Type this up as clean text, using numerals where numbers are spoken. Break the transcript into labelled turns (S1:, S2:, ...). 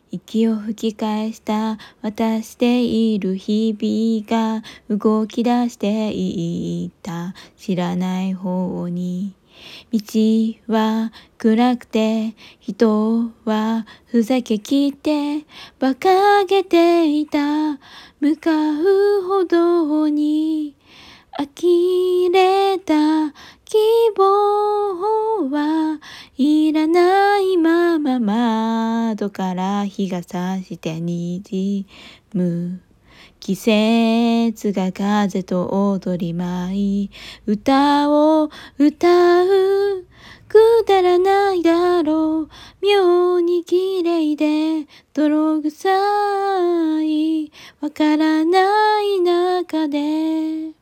S1: 息を吹き返した私でいる日々が動き出していった知らない方に。道は暗くて人はふざけきって馬鹿げていた。向かう歩道に呆れた希望はいらないまま窓から日が差してにじむ。季節が風と踊り舞い歌を歌う。くだらないだろう妙に綺麗で泥臭いわからない中で